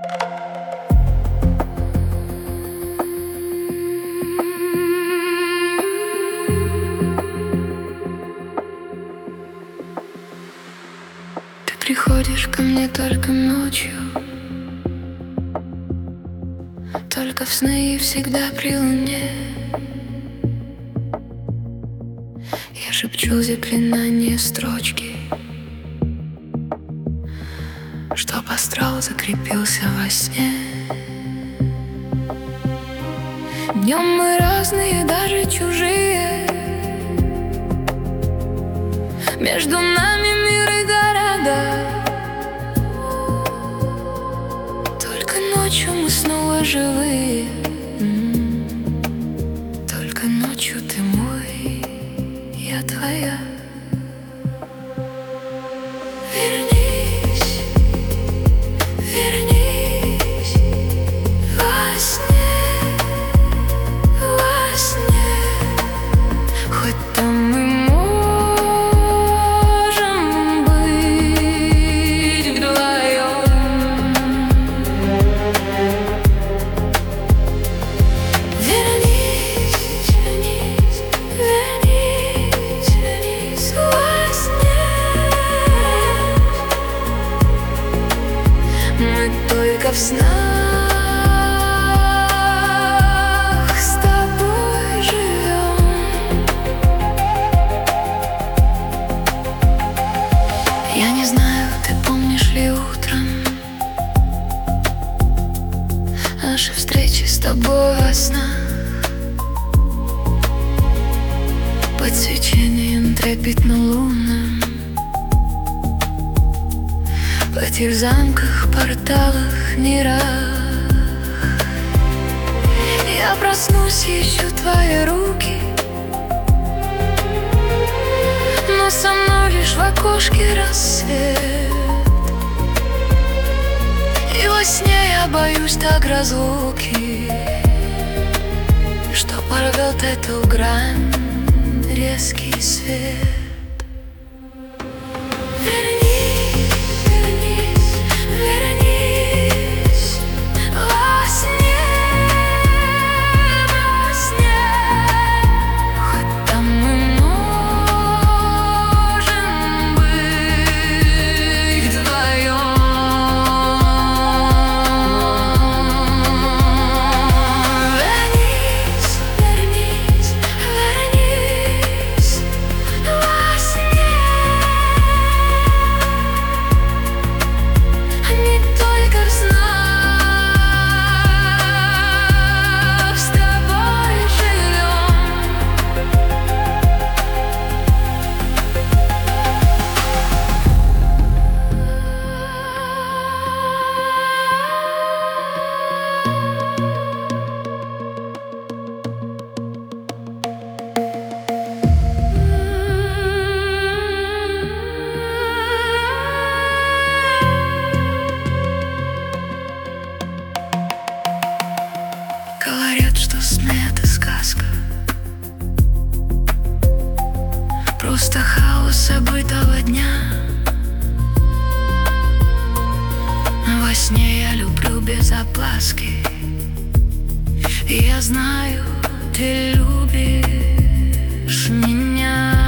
Ты приходишь ко мне только ночью, только в сны и всегда при луне. Я шепчу заклинание строчки, чтоб астрал закрепился во сне. Днем мы разные, даже чужие, между нами мир и города. Только ночью мы снова живые. Только ночью ты мой, я твоя. Вернись, вернись во сне, во сне. Хоть там мы можем быть вдвоем. Вернись, вернись, вернись, вернись во сне. Мы только в снах с тобой живем. Я не знаю, ты помнишь ли утром наши встречи с тобой во снах, под свечением трепетно-лунным, в этих замках, порталах, мирах. Я проснусь, ищу твои руки, но со мной лишь в окошке рассвет. И во сне я боюсь так разлуки, что порвет эту грань резкий свет. Вернись, вернись, вернись во сне, во сне. Хоть там мы можем быть вдвоем. Вернись, вернись, вернись во сне. Не только в снах с тобой живем. Говорят, что сны — это сказка, просто хаос забытого дня. Но во сне я люблю без огласки, и я знаю, ты любишь меня.